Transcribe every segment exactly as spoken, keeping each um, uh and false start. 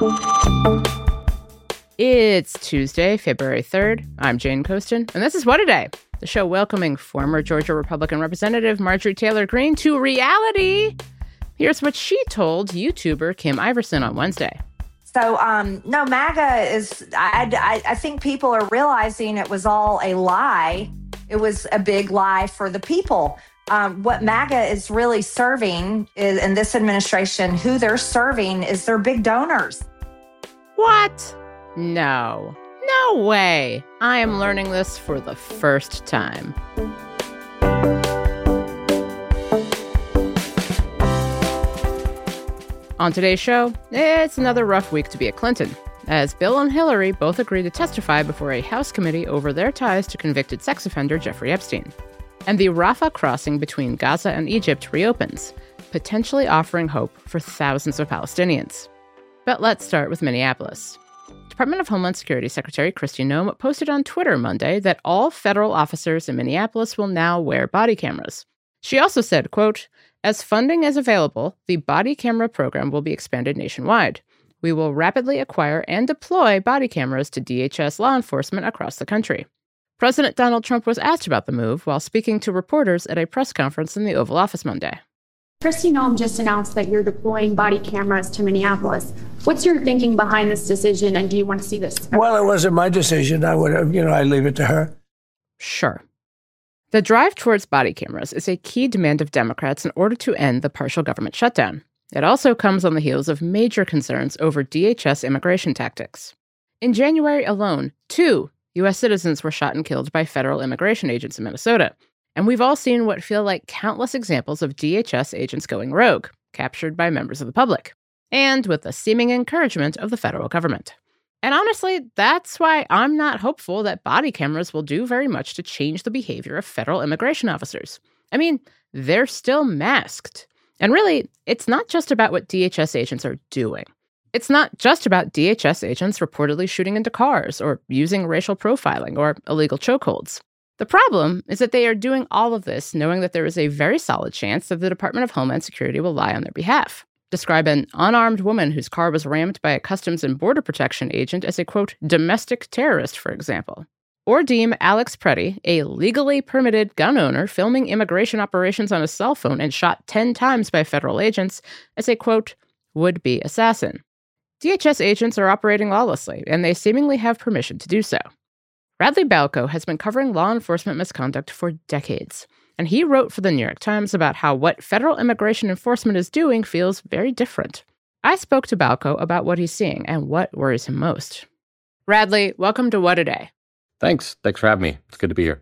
It's Tuesday, February third. I'm Jane Coaston, and this is What a Day, the show welcoming former Georgia Republican Representative Marjorie Taylor Greene to reality. Here's what she told YouTuber Kim Iverson on Wednesday. So, um, no, MAGA is, I, I, I think people are realizing it was all a lie. It was a big lie for the people. Um, what MAGA is really serving is, in this administration, who they're serving is their big donors. What? No. No way. I am learning this for the first time. On today's show, it's another rough week to be a Clinton, as Bill and Hillary both agreed to testify before a House committee over their ties to convicted sex offender Jeffrey Epstein. And the Rafah crossing between Gaza and Egypt reopens, potentially offering hope for thousands of Palestinians. But let's start with Minneapolis. Department of Homeland Security Secretary Kristi Noem posted on Twitter Monday that all federal officers in Minneapolis will now wear body cameras. She also said, quote, "As funding is available, the body camera program will be expanded nationwide. We will rapidly acquire and deploy body cameras to D H S law enforcement across the country." President Donald Trump was asked about the move while speaking to reporters at a press conference in the Oval Office Monday. Kristi Noem just announced that you're deploying body cameras to Minneapolis. What's your thinking behind this decision, and do you want to see this? Well, it wasn't my decision. I would have, you know, I leave it to her. Sure. The drive towards body cameras is a key demand of Democrats in order to end the partial government shutdown. It also comes on the heels of major concerns over D H S immigration tactics. In January alone, two U S citizens were shot and killed by federal immigration agents in Minnesota. And we've all seen what feel like countless examples of D H S agents going rogue, captured by members of the public, and with the seeming encouragement of the federal government. And honestly, that's why I'm not hopeful that body cameras will do very much to change the behavior of federal immigration officers. I mean, they're still masked. And really, it's not just about what D H S agents are doing. It's not just about D H S agents reportedly shooting into cars or using racial profiling or illegal chokeholds. The problem is that they are doing all of this knowing that there is a very solid chance that the Department of Homeland Security will lie on their behalf. Describe an unarmed woman whose car was rammed by a Customs and Border Protection agent as a, quote, domestic terrorist, for example. Or deem Alex Preddy, a legally permitted gun owner filming immigration operations on a cell phone and shot ten times by federal agents, as a, quote, would-be assassin. D H S agents are operating lawlessly, and they seemingly have permission to do so. Radley Balko has been covering law enforcement misconduct for decades, and he wrote for the New York Times about how what federal immigration enforcement is doing feels very different. I spoke to Balko about what he's seeing and what worries him most. Radley, welcome to What a Day. Thanks. Thanks for having me. It's good to be here.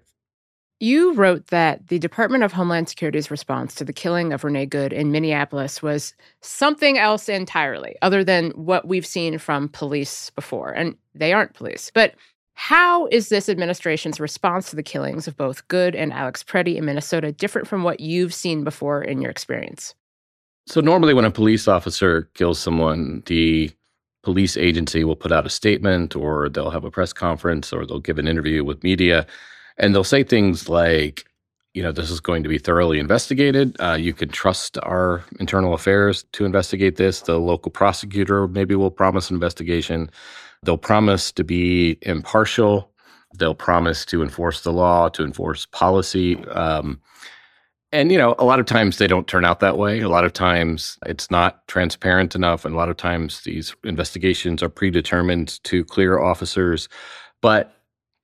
You wrote that the Department of Homeland Security's response to the killing of Renee Good in Minneapolis was something else entirely, other than what we've seen from police before. And they aren't police. But how is this administration's response to the killings of both Good and Alex Preddy in Minnesota different from what you've seen before in your experience? So normally when a police officer kills someone, the police agency will put out a statement, or they'll have a press conference, or they'll give an interview with media. And they'll say things like, you know, this is going to be thoroughly investigated. Uh, you can trust our internal affairs to investigate this. The local prosecutor maybe will promise an investigation. They'll promise to be impartial. They'll promise to enforce the law, to enforce policy. Um, and, you know, a lot of times they don't turn out that way. A lot of times it's not transparent enough. And a lot of times these investigations are predetermined to clear officers. But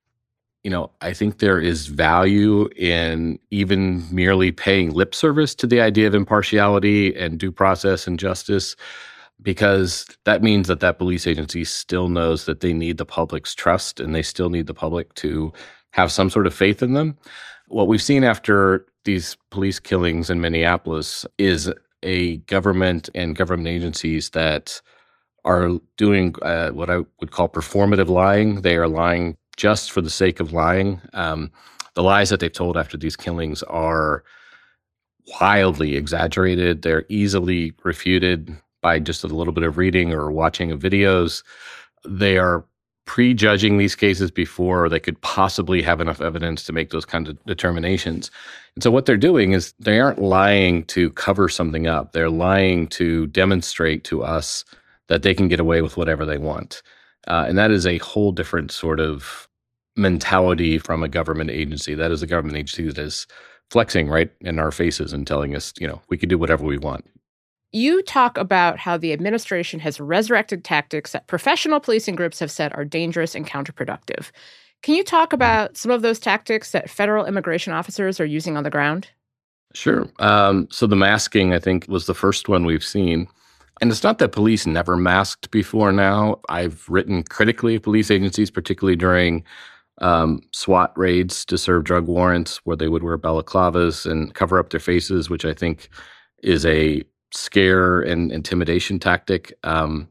you know, I think there is value in even merely paying lip service to the idea of impartiality and due process and justice, because that means that that police agency still knows that they need the public's trust and they still need the public to have some sort of faith in them. What we've seen after these police killings in Minneapolis is a government and government agencies that are doing uh, what I would call performative lying. They are lying just for the sake of lying. Um, the lies that they've told after these killings are wildly exaggerated. They're easily refuted by just a little bit of reading or watching of videos. They are prejudging these cases before they could possibly have enough evidence to make those kinds of determinations. And so what they're doing is they aren't lying to cover something up. They're lying to demonstrate to us that they can get away with whatever they want. Uh, and that is a whole different sort of mentality from a government agency. That is a government agency that is flexing right in our faces and telling us, you know, we can do whatever we want. You talk about how the administration has resurrected tactics that professional policing groups have said are dangerous and counterproductive. Can you talk about some of those tactics that federal immigration officers are using on the ground? Sure. Um, so the masking, I think, was the first one we've seen. And it's not that police never masked before now. I've written critically of police agencies, particularly during um, SWAT raids to serve drug warrants, where they would wear balaclavas and cover up their faces, which I think is a scare and intimidation tactic. Um,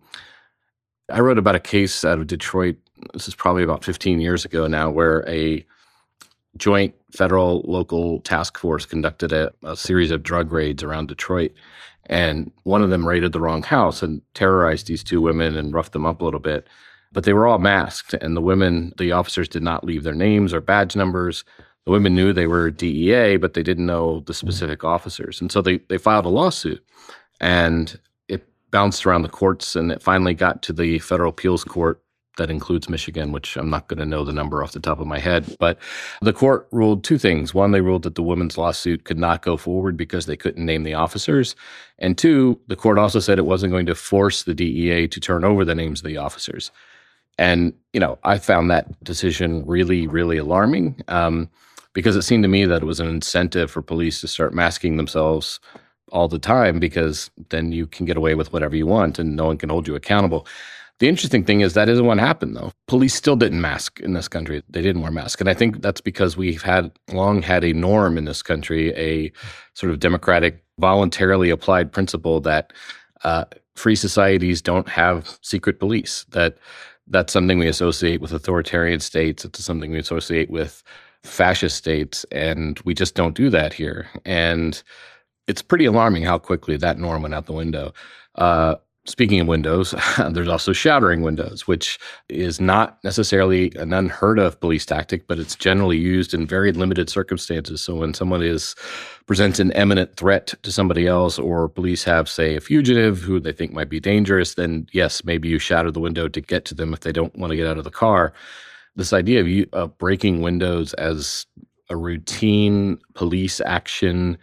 I wrote about a case out of Detroit. This is probably about fifteen years ago now, where a joint federal local task force conducted a, a series of drug raids around Detroit. And one of them raided the wrong house and terrorized these two women and roughed them up a little bit. But they were all masked. And the women, the officers did not leave their names or badge numbers. The women knew they were D E A, but they didn't know the specific officers. And so they, they filed a lawsuit. And it bounced around the courts, and it finally got to the federal appeals court that includes Michigan, which I'm not going to know the number off the top of my head. But the court ruled two things. One, they ruled that the women's lawsuit could not go forward because they couldn't name the officers. And two, the court also said it wasn't going to force the D E A to turn over the names of the officers. And, you know, I found that decision really, really alarming um, because it seemed to me that it was an incentive for police to start masking themselves all the time, because then you can get away with whatever you want and no one can hold you accountable. The interesting thing is that isn't what happened, though. Police still didn't mask in this country. They didn't wear masks. And I think that's because we've had long had a norm in this country, a sort of democratic, voluntarily applied principle that uh, free societies don't have secret police, that that's something we associate with authoritarian states. It's something we associate with fascist states. And we just don't do that here. And it's pretty alarming how quickly that norm went out the window. Uh, speaking of windows, there's also shattering windows, which is not necessarily an unheard of police tactic, but it's generally used in very limited circumstances. So when someone is presents an imminent threat to somebody else, or police have, say, a fugitive who they think might be dangerous, then yes, maybe you shatter the window to get to them if they don't want to get out of the car. This idea of you, uh, breaking windows as a routine police action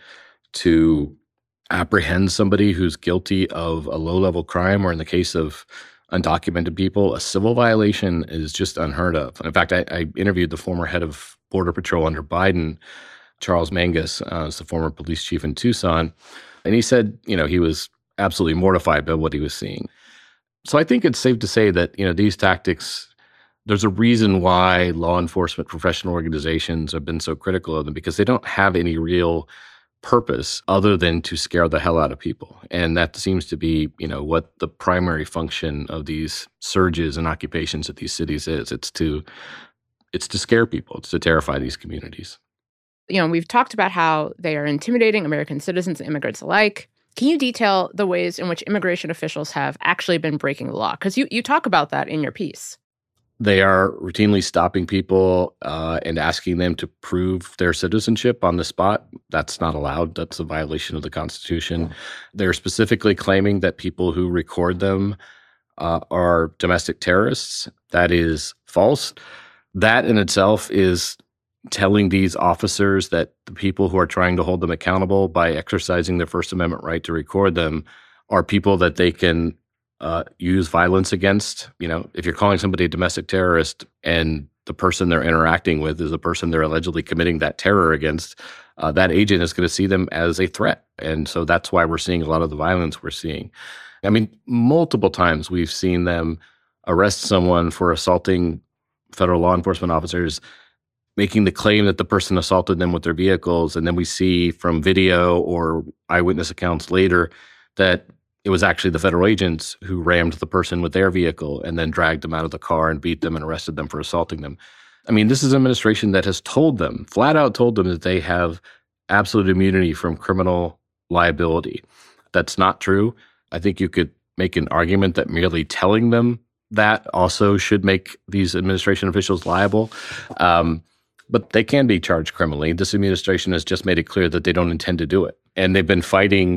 to apprehend somebody who's guilty of a low-level crime, or in the case of undocumented people, a civil violation, is just unheard of. In fact, I, I interviewed the former head of Border Patrol under Biden, Charles Mangus, uh, is the former police chief in Tucson, and he said, you know, he was absolutely mortified by what he was seeing. So I think it's safe to say that, you know, these tactics, there's a reason why law enforcement professional organizations have been so critical of them, because they don't have any real purpose other than to scare the hell out of people. And that seems to be, you know, what the primary function of these surges and occupations at these cities is. It's to it's to scare people. It's to terrify these communities. You know, we've talked about how they are intimidating American citizens and immigrants alike. Can you detail the ways in which immigration officials have actually been breaking the law? Because you, you talk about that in your piece. They are routinely stopping people uh, and asking them to prove their citizenship on the spot. That's not allowed. That's a violation of the Constitution. They're specifically claiming that people who record them uh, are domestic terrorists. That is false. That in itself is telling these officers that the people who are trying to hold them accountable by exercising their First Amendment right to record them are people that they can Uh, use violence against. You know, if you're calling somebody a domestic terrorist and the person they're interacting with is the person they're allegedly committing that terror against, uh, that agent is going to see them as a threat. And so that's why we're seeing a lot of the violence we're seeing. I mean, multiple times we've seen them arrest someone for assaulting federal law enforcement officers, making the claim that the person assaulted them with their vehicles. And then we see from video or eyewitness accounts later that it was actually the federal agents who rammed the person with their vehicle and then dragged them out of the car and beat them and arrested them for assaulting them. I mean, this is an administration that has told them, flat out told them, that they have absolute immunity from criminal liability. That's not true. I think you could make an argument that merely telling them that also should make these administration officials liable. Um, but they can be charged criminally. This administration has just made it clear that they don't intend to do it. And they've been fighting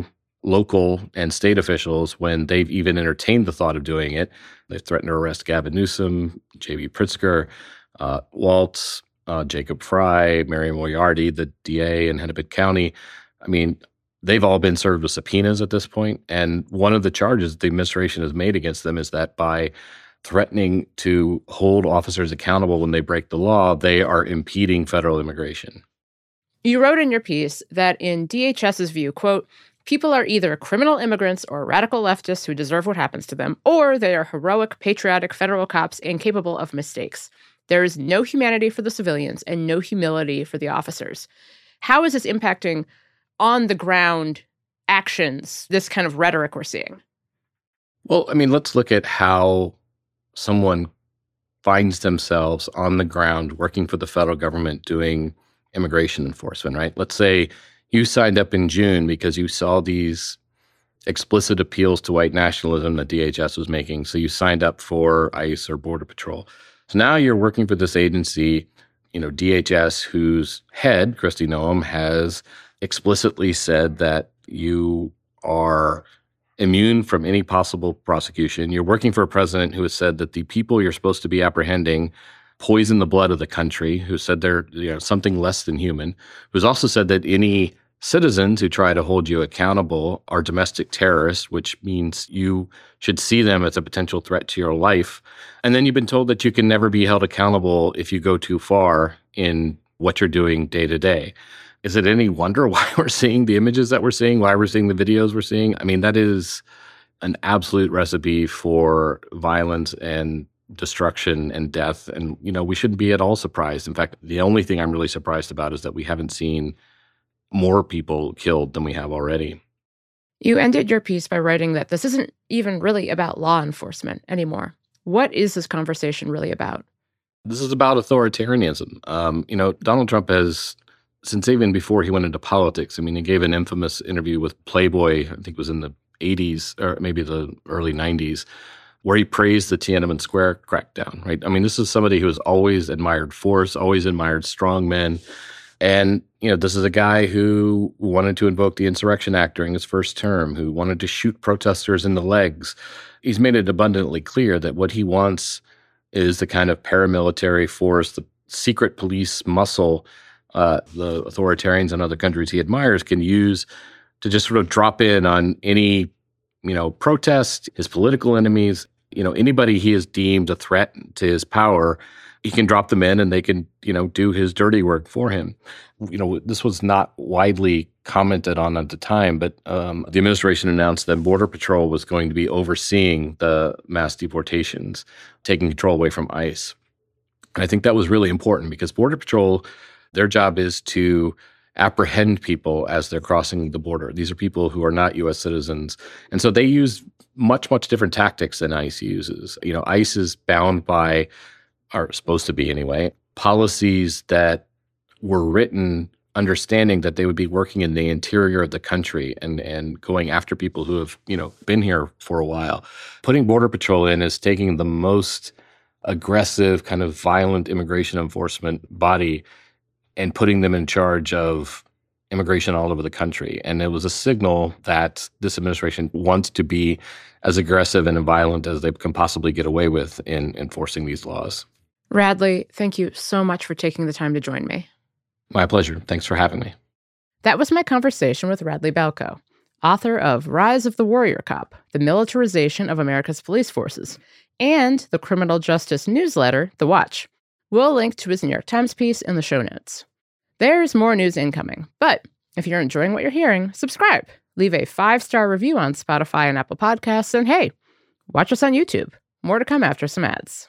local and state officials when they've even entertained the thought of doing it. They've threatened to arrest Gavin Newsom, J B Pritzker, uh, Waltz, uh, Jacob Fry, Mary Moriarty, the D A in Hennepin County. I mean, they've all been served with subpoenas at this point. And one of the charges the administration has made against them is that by threatening to hold officers accountable when they break the law, they are impeding federal immigration. You wrote in your piece that in DHS's view, quote, people are either criminal immigrants or radical leftists who deserve what happens to them, or they are heroic, patriotic federal cops incapable of mistakes. There is no humanity for the civilians and no humility for the officers. How is this impacting on-the-ground actions, this kind of rhetoric we're seeing? Well, I mean, let's look at how someone finds themselves on the ground working for the federal government doing immigration enforcement, right? Let's say you signed up in June because you saw these explicit appeals to white nationalism that D H S was making. So you signed up for ICE or Border Patrol. So now you're working for this agency, you know, D H S, whose head, Kristi Noem, has explicitly said that you are immune from any possible prosecution. You're working for a president who has said that the people you're supposed to be apprehending poison the blood of the country, who said they're, you know, something less than human, who's also said that any citizens who try to hold you accountable are domestic terrorists, which means you should see them as a potential threat to your life. And then you've been told that you can never be held accountable if you go too far in what you're doing day to day. Is it any wonder why we're seeing the images that we're seeing, why we're seeing the videos we're seeing? I mean, that is an absolute recipe for violence and destruction and death. And, you know, we shouldn't be at all surprised. In fact, the only thing I'm really surprised about is that we haven't seen more people killed than we have already. You ended your piece by writing that this isn't even really about law enforcement anymore. What is this conversation really about? This is about authoritarianism. Um, you know, Donald Trump has, since even before he went into politics, I mean, he gave an infamous interview with Playboy, I think it was in the eighties or maybe the early nineties, where he praised the Tiananmen Square crackdown, right? I mean, this is somebody who has always admired force, always admired strong men. And, you know, this is a guy who wanted to invoke the Insurrection Act during his first term, who wanted to shoot protesters in the legs. He's made it abundantly clear that what he wants is the kind of paramilitary force, the secret police muscle uh, the authoritarians in other countries he admires can use to just sort of drop in on any, you know, protest, his political enemies, you know, anybody he has deemed a threat to his power. He can drop them in and they can, you know, do his dirty work for him. You know, this was not widely commented on at the time, but um, the administration announced that Border Patrol was going to be overseeing the mass deportations, taking control away from ICE. And I think that was really important because Border Patrol, their job is to apprehend people as they're crossing the border. These are people who are not U S citizens. And so they use much, much different tactics than ICE uses. You know, ICE is bound by, are supposed to be anyway, policies that were written understanding that they would be working in the interior of the country and, and going after people who have, you know, been here for a while. Putting Border Patrol in is taking the most aggressive, kind of violent immigration enforcement body and putting them in charge of immigration all over the country. And it was a signal that this administration wants to be as aggressive and violent as they can possibly get away with in enforcing these laws. Radley, thank you so much for taking the time to join me. My pleasure. Thanks for having me. That was my conversation with Radley Balko, author of Rise of the Warrior Cop, The Militarization of America's Police Forces, and the criminal justice newsletter, The Watch. We'll link to his New York Times piece in the show notes. There's more news incoming, but if you're enjoying what you're hearing, subscribe, leave a five-star review on Spotify and Apple Podcasts, and hey, watch us on YouTube. More to come after some ads.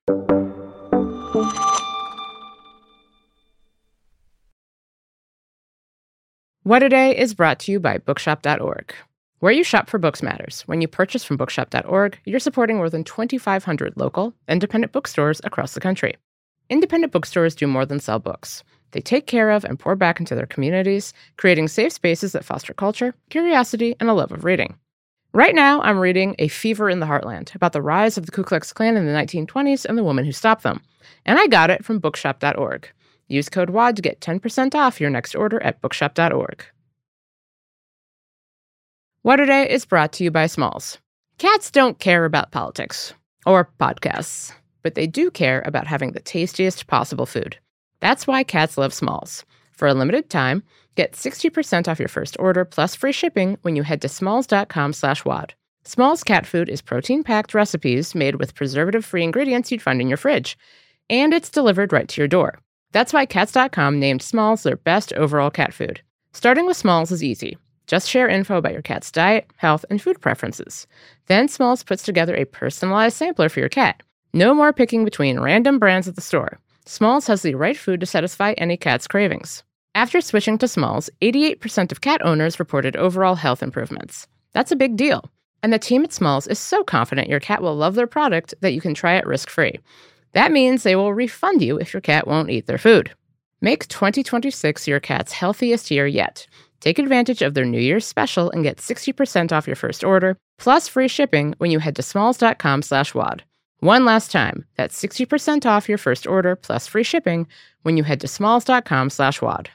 What A Day is brought to you by bookshop dot org. Where you shop for books matters. When you purchase from bookshop dot org, you're supporting more than twenty-five hundred local, independent bookstores across the country. Independent bookstores do more than sell books. They take care of and pour back into their communities, creating safe spaces that foster culture, curiosity, and a love of reading. Right now, I'm reading A Fever in the Heartland, about the rise of the Ku Klux Klan in the nineteen twenties and the woman who stopped them. And I got it from bookshop dot org. Use code W A D to get ten percent off your next order at bookshop dot org. What Today is brought to you by Smalls. Cats don't care about politics or podcasts, but they do care about having the tastiest possible food. That's why cats love Smalls. For a limited time, get sixty percent off your first order plus free shipping when you head to smalls.com slash wad. Smalls cat food is protein-packed recipes made with preservative-free ingredients you'd find in your fridge, and it's delivered right to your door. That's why Cats dot com named Smalls their best overall cat food. Starting with Smalls is easy. Just share info about your cat's diet, health, and food preferences. Then Smalls puts together a personalized sampler for your cat. No more picking between random brands at the store. Smalls has the right food to satisfy any cat's cravings. After switching to Smalls, eighty-eight percent of cat owners reported overall health improvements. That's a big deal. And the team at Smalls is so confident your cat will love their product that you can try it risk-free. That means they will refund you if your cat won't eat their food. Make twenty twenty-six your cat's healthiest year yet. Take advantage of their New Year's special and get sixty percent off your first order, plus free shipping when you head to smalls.com slash wad. One last time, that's sixty percent off your first order, plus free shipping when you head to smalls.com slash wad.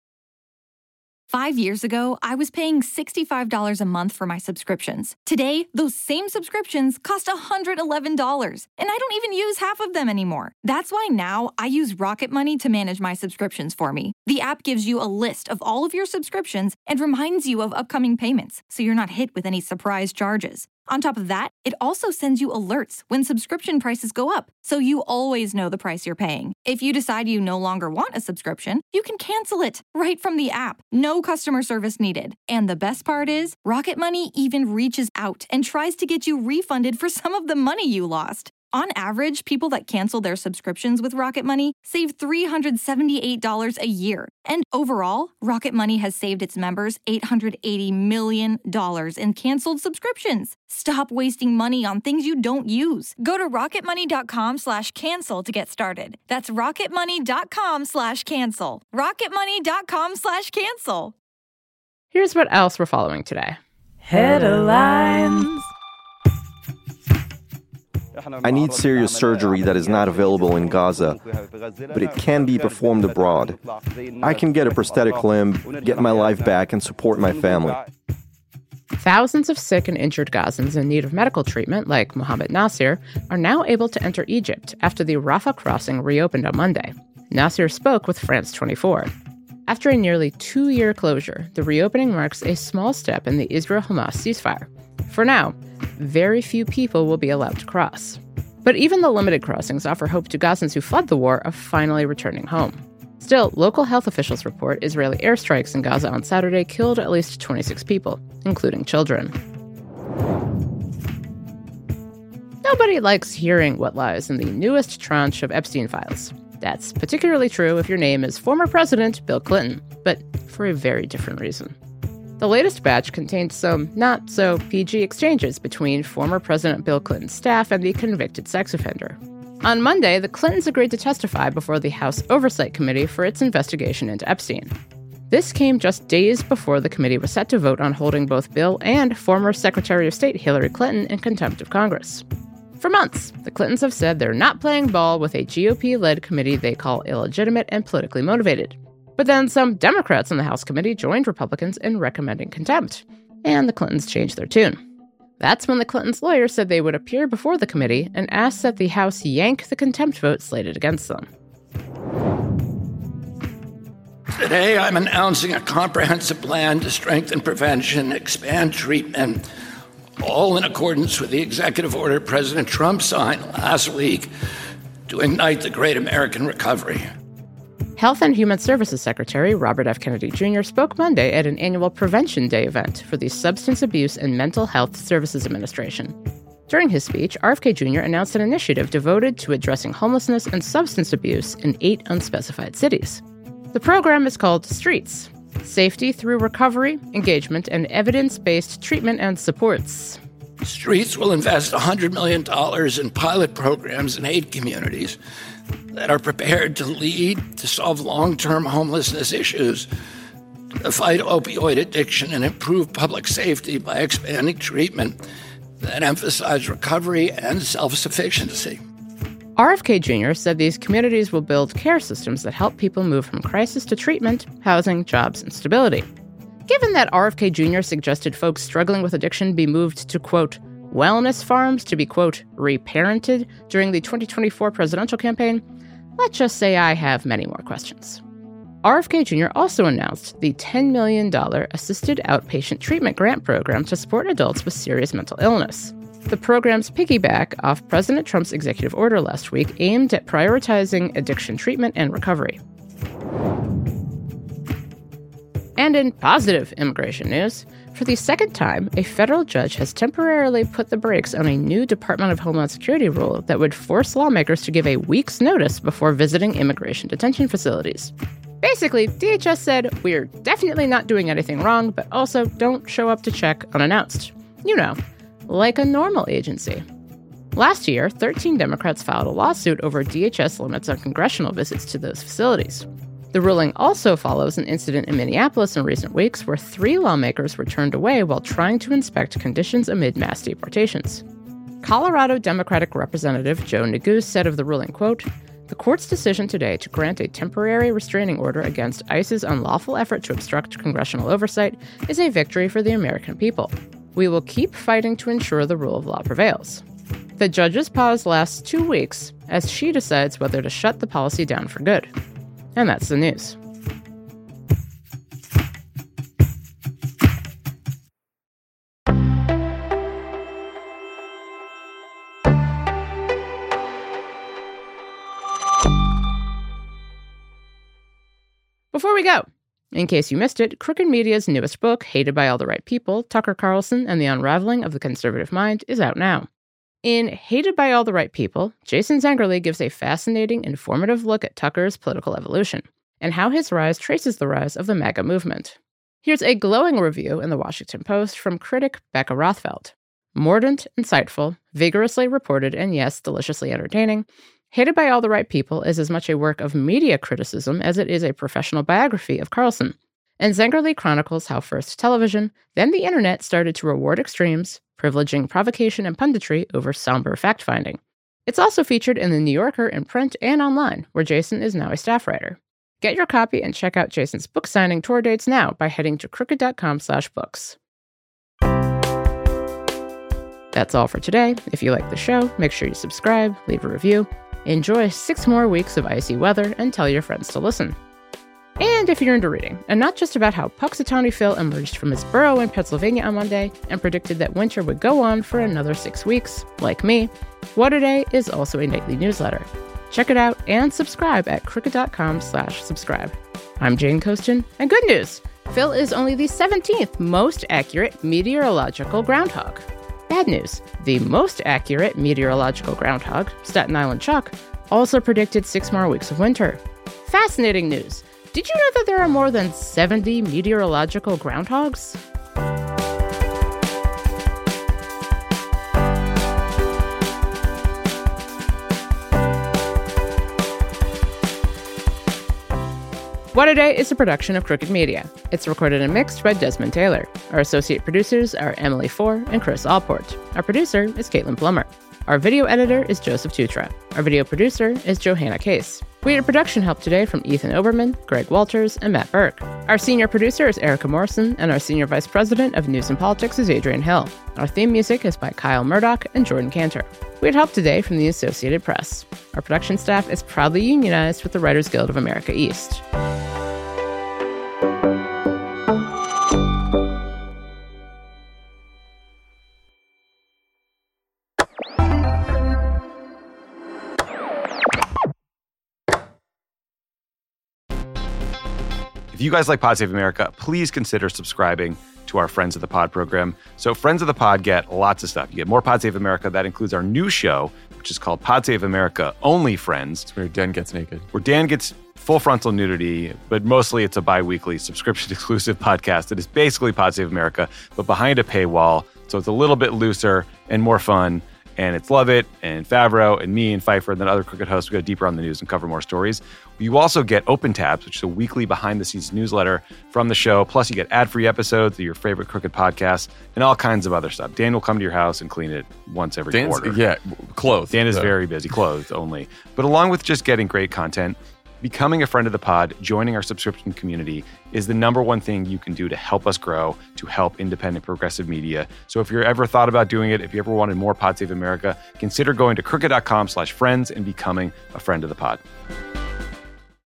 Five years ago, I was paying sixty-five dollars a month for my subscriptions. Today, those same subscriptions cost one hundred eleven dollars, and I don't even use half of them anymore. That's why now I use Rocket Money to manage my subscriptions for me. The app gives you a list of all of your subscriptions and reminds you of upcoming payments, so you're not hit with any surprise charges. On top of that, it also sends you alerts when subscription prices go up, so you always know the price you're paying. If you decide you no longer want a subscription, you can cancel it right from the app. No customer service needed. And the best part is, Rocket Money even reaches out and tries to get you refunded for some of the money you lost. On average, people that cancel their subscriptions with Rocket Money save three hundred seventy-eight dollars a year. And overall, Rocket Money has saved its members eight hundred eighty million dollars in canceled subscriptions. Stop wasting money on things you don't use. Go to rocketmoney.com slash cancel to get started. That's rocketmoney.com slash cancel. rocketmoney.com slash cancel. Here's what else we're following today. Headlines. I need serious surgery that is not available in Gaza, but it can be performed abroad. I can get a prosthetic limb, get my life back, and support my family. Thousands of sick and injured Gazans in need of medical treatment, like Mohammed Nasir, are now able to enter Egypt after the Rafah crossing reopened on Monday. Nasir spoke with France twenty-four. After a nearly two-year closure, the reopening marks a small step in the Israel-Hamas ceasefire. For now, very few people will be allowed to cross. But even the limited crossings offer hope to Gazans who fled the war of finally returning home. Still, local health officials report Israeli airstrikes in Gaza on Saturday killed at least twenty-six people, including children. Nobody likes hearing what lies in the newest tranche of Epstein files. That's particularly true if your name is former President Bill Clinton, but for a very different reason. The latest batch contained some not-so-P G exchanges between former President Bill Clinton's staff and the convicted sex offender. On Monday, the Clintons agreed to testify before the House Oversight Committee for its investigation into Epstein. This came just days before the committee was set to vote on holding both Bill and former Secretary of State Hillary Clinton in contempt of Congress. For months, the Clintons have said they're not playing ball with a G O P-led committee they call illegitimate and politically motivated. But then some Democrats in the House committee joined Republicans in recommending contempt, and the Clintons changed their tune. That's when the Clintons' lawyer said they would appear before the committee and asked that the House yank the contempt vote slated against them. Today, I'm announcing a comprehensive plan to strengthen prevention, expand treatment, all in accordance with the executive order President Trump signed last week to ignite the great American recovery. Health and Human Services Secretary Robert F. Kennedy Junior spoke Monday at an annual Prevention Day event for the Substance Abuse and Mental Health Services Administration. During his speech, R F K Junior announced an initiative devoted to addressing homelessness and substance abuse in eight unspecified cities. The program is called STREETS, Safety Through Recovery, Engagement, and Evidence-Based Treatment and Supports. STREETS will invest one hundred million dollars in pilot programs in eight communities that are prepared to lead to solve long-term homelessness issues, to fight opioid addiction, and improve public safety by expanding treatment that emphasize recovery and self-sufficiency. R F K Junior said these communities will build care systems that help people move from crisis to treatment, housing, jobs, and stability. Given that R F K Junior suggested folks struggling with addiction be moved to, quote, wellness farms to be, quote, reparented during the twenty twenty-four presidential campaign, let's just say I have many more questions. R F K Junior also announced the ten million dollars Assisted Outpatient Treatment Grant Program to support adults with serious mental illness. The program's piggyback off President Trump's executive order last week aimed at prioritizing addiction treatment and recovery. And in positive immigration news, for the second time, a federal judge has temporarily put the brakes on a new Department of Homeland Security rule that would force lawmakers to give a week's notice before visiting immigration detention facilities. Basically, D H S said, we're definitely not doing anything wrong, but also don't show up to check unannounced. You know, like a normal agency. Last year, thirteen Democrats filed a lawsuit over D H S limits on congressional visits to those facilities. The ruling also follows an incident in Minneapolis in recent weeks where three lawmakers were turned away while trying to inspect conditions amid mass deportations. Colorado Democratic Representative Joe Neguse said of the ruling, quote, the court's decision today to grant a temporary restraining order against ICE's unlawful effort to obstruct congressional oversight is a victory for the American people. We will keep fighting to ensure the rule of law prevails. The judge's pause lasts two weeks as she decides whether to shut the policy down for good. And that's the news. Before we go, in case you missed it, Crooked Media's newest book, Hated by All the Right People, Tucker Carlson and the Unraveling of the Conservative Mind, is out now. In Hated by All the Right People, Jason Zengerle gives a fascinating, informative look at Tucker's political evolution and how his rise traces the rise of the MAGA movement. Here's a glowing review in the Washington Post from critic Becca Rothfeld. Mordant, insightful, vigorously reported, and yes, deliciously entertaining, Hated by All the Right People is as much a work of media criticism as it is a professional biography of Carlson. And Zengerle chronicles how first television, then the internet started to reward extremes, privileging provocation and punditry over somber fact-finding. It's also featured in The New Yorker in print and online, where Jason is now a staff writer. Get your copy and check out Jason's book signing tour dates now by heading to crooked.com slash books. That's all for today. If you like the show, make sure you subscribe, leave a review, enjoy six more weeks of icy weather, and tell your friends to listen. And if you're into reading, and not just about how Punxsutawney Phil emerged from his burrow in Pennsylvania on Monday and predicted that winter would go on for another six weeks, like me, What A Day is also a nightly newsletter. Check it out and subscribe at crooked.com slash subscribe. I'm Jane Coaston, and good news! Phil is only the seventeenth most accurate meteorological groundhog. Bad news, the most accurate meteorological groundhog, Staten Island Chuck, also predicted six more weeks of winter. Fascinating news! Did you know that there are more than seventy meteorological groundhogs? What A Day is a production of Crooked Media. It's recorded and mixed by Desmond Taylor. Our associate producers are Emily Four and Chris Allport. Our producer is Caitlin Plummer. Our video editor is Joseph Tutra. Our video producer is Johanna Case. We had production help today from Ethan Oberman, Greg Walters, and Matt Burke. Our senior producer is Erica Morrison, and our senior vice president of news and politics is Adrian Hill. Our theme music is by Kyle Murdoch and Jordan Cantor. We had help today from the Associated Press. Our production staff is proudly unionized with the Writers Guild of America East. If you guys like Pod Save America, please consider subscribing to our Friends of the Pod program. So Friends of the Pod get lots of stuff. You get more Pod Save America. That includes our new show, which is called Pod Save America Only Friends. It's where Dan gets naked. Where Dan gets full frontal nudity, but mostly it's a bi-weekly subscription-exclusive podcast that is basically Pod Save America, but behind a paywall. So it's a little bit looser and more fun. And it's Lovett and Favreau and me and Pfeiffer and then other Crooked hosts. We go deeper on the news and cover more stories. You also get Open Tabs, which is a weekly behind-the-scenes newsletter from the show. Plus, you get ad-free episodes of your favorite Crooked podcasts and all kinds of other stuff. Dan will come to your house and clean it once every Dan's, quarter. Yeah, clothed. Dan is so. very busy, clothed only. But along with just getting great content, Becoming a friend of the pod, joining our subscription community, is the number one thing you can do to help us grow, to help independent progressive media. So if you're ever thought about doing it, if you ever wanted more Pod Save America, consider going to crooked dot com slash friends and becoming a friend of the pod.